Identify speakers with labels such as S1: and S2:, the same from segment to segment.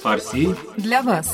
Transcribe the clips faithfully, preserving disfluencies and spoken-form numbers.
S1: Фарси
S2: для вас.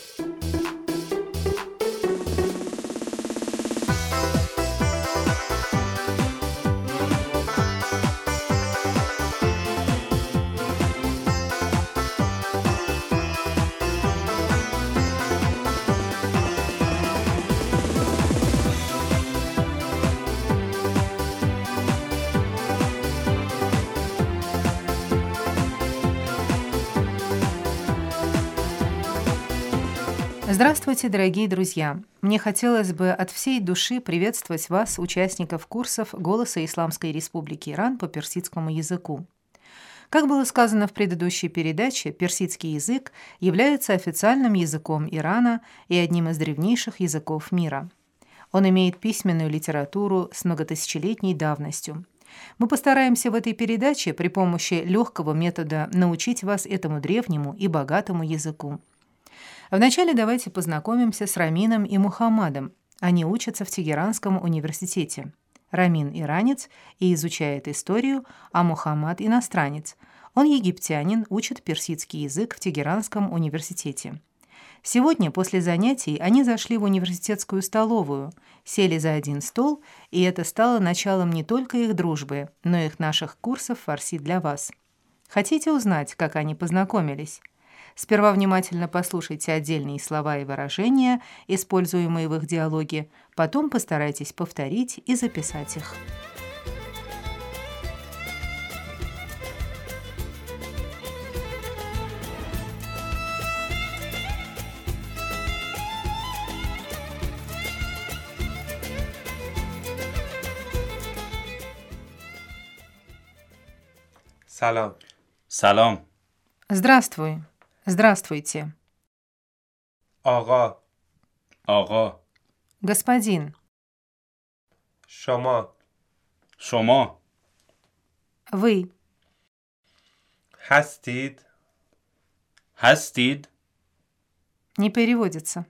S2: Здравствуйте, дорогие друзья! Мне хотелось бы от всей души приветствовать вас, участников курсов «Голоса Исламской Республики Иран» по персидскому языку. Как было сказано в предыдущей передаче, персидский язык является официальным языком Ирана и одним из древнейших языков мира. Он имеет письменную литературу с многотысячелетней давностью. Мы постараемся в этой передаче при помощи легкого метода научить вас этому древнему и богатому языку. Вначале давайте познакомимся с Рамином и Мухаммадом. Они учатся в Тегеранском университете. Рамин – иранец и изучает историю, а Мухаммад – иностранец. Он египтянин, учит персидский язык в Тегеранском университете. Сегодня, после занятий, они зашли в университетскую столовую, сели за один стол, и это стало началом не только их дружбы, но и их наших курсов «Фарси для вас». Хотите узнать, как они познакомились? Сперва внимательно послушайте отдельные слова и выражения, используемые в их диалоге, потом постарайтесь повторить и записать их.
S3: Салам.
S1: Салам.
S2: Здравствуй. Здравствуйте.
S3: Ага.
S1: Ага.
S2: Господин.
S3: Шама.
S1: Шома.
S2: Вы.
S3: Хастид.
S1: Хастид.
S2: Не переводится.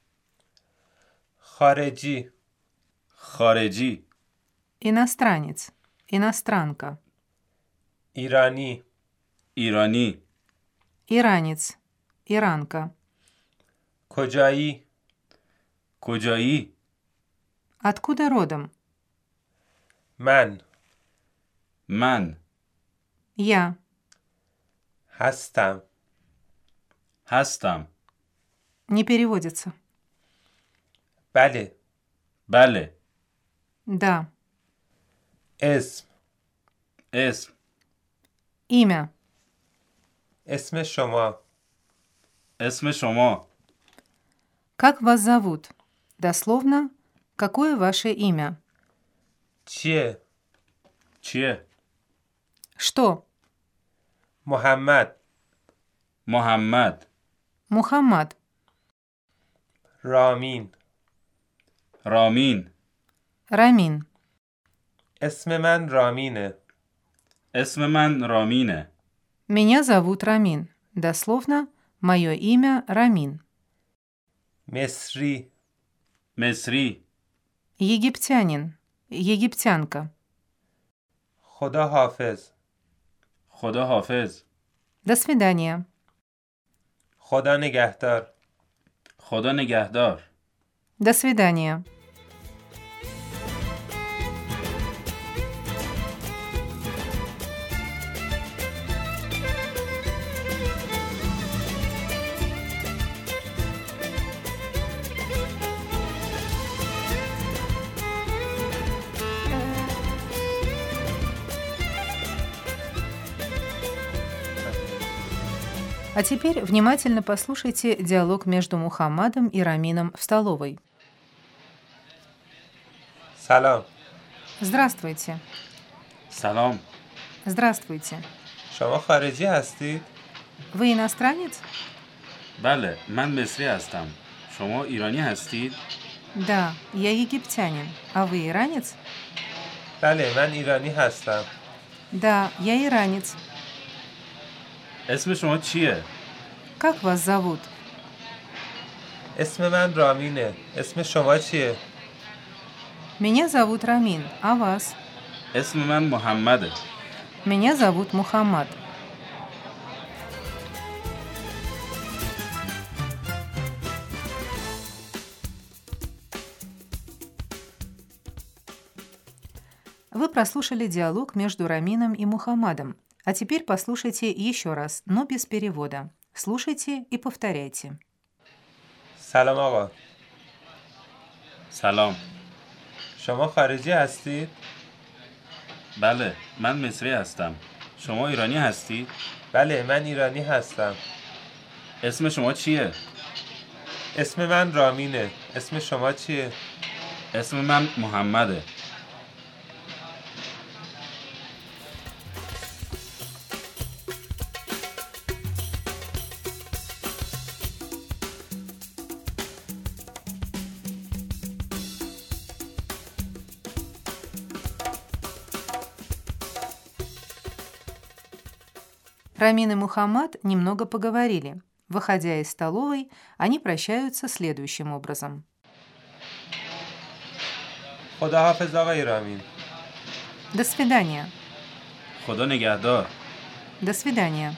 S3: Хареджи.
S1: Хареджи.
S2: Иностранец. Иностранка.
S3: Ирани.
S1: Ирани.
S2: Иранец. Иранка.
S3: Коджаи.
S1: Коджаи.
S2: Откуда родом?
S3: Ман.
S1: Ман.
S2: Я.
S3: Хастам.
S1: Хастам.
S2: Не переводится.
S3: Бале.
S1: Бале.
S2: Да.
S3: Эсм.
S1: Эсм.
S2: Имя.
S3: اسم شما.
S1: اسم شما.
S2: Как вас зовут? Дословно, какое ваше имя?
S3: چیه؟
S1: چیه؟
S2: Что?
S3: محمد.
S1: محمد.
S2: Мухаммад.
S3: رامین.
S1: رامین.
S2: Рамин.
S3: اسم من رامینه.
S1: اسم من رامینه.
S2: Меня зовут Рамин. Дословно, мое имя Рамин.
S3: مصری.
S1: مصری.
S2: Египтянин. Египтянка.
S3: خدا حافظ.
S1: خدا حافظ.
S2: До свидания.
S3: خدا نگهدار.
S1: خدا نگهدار.
S2: До свидания. А теперь внимательно послушайте диалог между Мухаммадом и Рамином в столовой.
S3: سلام.
S2: Здравствуйте.
S1: سلام.
S2: Здравствуйте.
S3: شما خارجی هستید؟
S2: Вы иностранец?
S1: بله، من مصری هستم. شما ایرانی هستید؟
S2: Да, я египтянин. А вы иранец?
S3: بله من ایرانی هستم.
S2: Да, я иранец.
S1: اسم شما چیه؟
S2: Как вас зовут?
S3: اسم من رامینه. اسم شما چیه؟
S2: Меня зовут Рамин. А вас?
S1: اسم من محمده.
S2: Меня зовут Мухаммад. Вы прослушали диалог между Рамином и Мухаммадом, а теперь послушайте еще раз, но без перевода. Слушайте и повторяйте.
S3: سلام آقا.
S1: سلام.
S3: شما خارجی هستید؟
S1: بله، من مصری هستم. شما ایرانی هستید؟
S3: بله من ایرانی هستم.
S1: اسم شما چیه؟
S3: اسم من رامینه. اسم شما چیه؟
S1: اسم من محمده.
S2: Рамин и Мухаммад немного поговорили. Выходя из столовой, они прощаются следующим образом.
S3: خداحافظ آقای رامین.
S2: До свидания.
S1: خدا نگهدار.
S2: До свидания.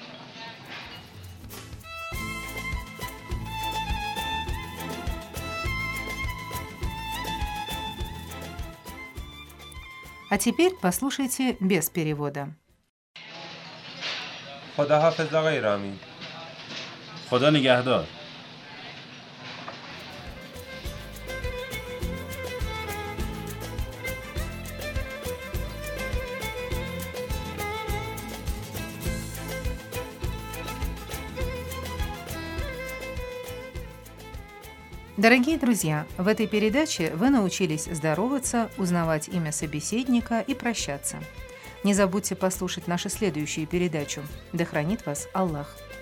S2: А теперь послушайте без перевода.
S3: خداحافظ آقای رامین.
S1: خدا نگهدار.
S2: Дорогие друзья, в этой передаче вы научились здороваться, узнавать имя собеседника и прощаться. Не забудьте послушать нашу следующую передачу. Да хранит вас Аллах!